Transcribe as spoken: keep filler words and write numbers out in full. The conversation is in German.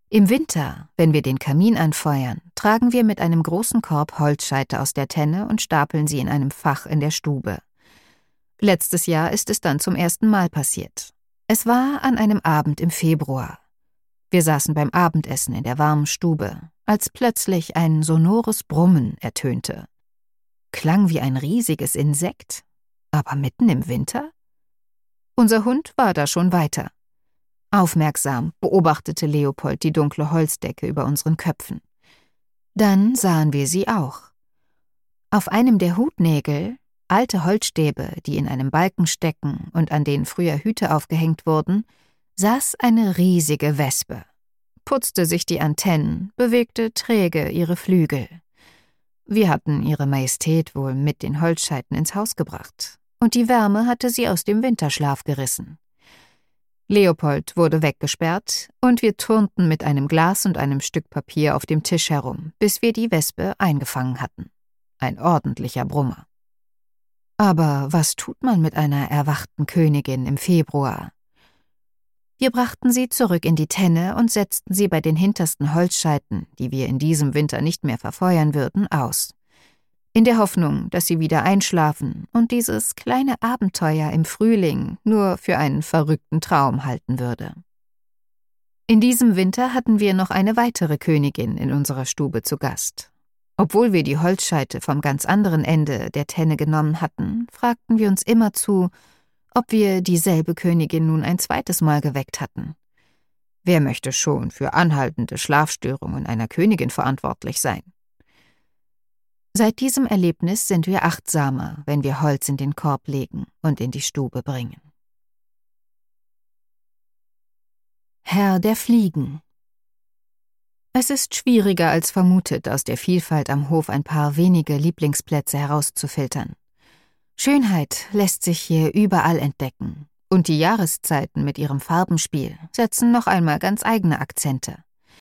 Im Winter, wenn wir den Kamin anfeuern, tragen wir mit einem großen Korb Holzscheite aus der Tenne und stapeln sie in einem Fach in der Stube. Letztes Jahr ist es dann zum ersten Mal passiert. Es war an einem Abend im Februar. Wir saßen beim Abendessen in der warmen Stube, als plötzlich ein sonores Brummen ertönte. Klang wie ein riesiges Insekt, aber mitten im Winter? Unser Hund war da schon weiter. Aufmerksam beobachtete Leopold die dunkle Holzdecke über unseren Köpfen. Dann sahen wir sie auch. Auf einem der Hutnägel, alte Holzstäbe, die in einem Balken stecken und an denen früher Hüte aufgehängt wurden, saß eine riesige Wespe, putzte sich die Antennen, bewegte träge ihre Flügel. Wir hatten ihre Majestät wohl mit den Holzscheiten ins Haus gebracht, und die Wärme hatte sie aus dem Winterschlaf gerissen. Leopold wurde weggesperrt, und wir turnten mit einem Glas und einem Stück Papier auf dem Tisch herum, bis wir die Wespe eingefangen hatten. Ein ordentlicher Brummer. Aber was tut man mit einer erwachten Königin im Februar? Wir brachten sie zurück in die Tenne und setzten sie bei den hintersten Holzscheiten, die wir in diesem Winter nicht mehr verfeuern würden, aus. In der Hoffnung, dass sie wieder einschlafen und dieses kleine Abenteuer im Frühling nur für einen verrückten Traum halten würde. In diesem Winter hatten wir noch eine weitere Königin in unserer Stube zu Gast. Obwohl wir die Holzscheite vom ganz anderen Ende der Tenne genommen hatten, fragten wir uns immerzu, ob wir dieselbe Königin nun ein zweites Mal geweckt hatten. Wer möchte schon für anhaltende Schlafstörungen einer Königin verantwortlich sein? Seit diesem Erlebnis sind wir achtsamer, wenn wir Holz in den Korb legen und in die Stube bringen. Herr der Fliegen. Es ist schwieriger als vermutet, aus der Vielfalt am Hof ein paar wenige Lieblingsplätze herauszufiltern. Schönheit lässt sich hier überall entdecken, und die Jahreszeiten mit ihrem Farbenspiel setzen noch einmal ganz eigene Akzente.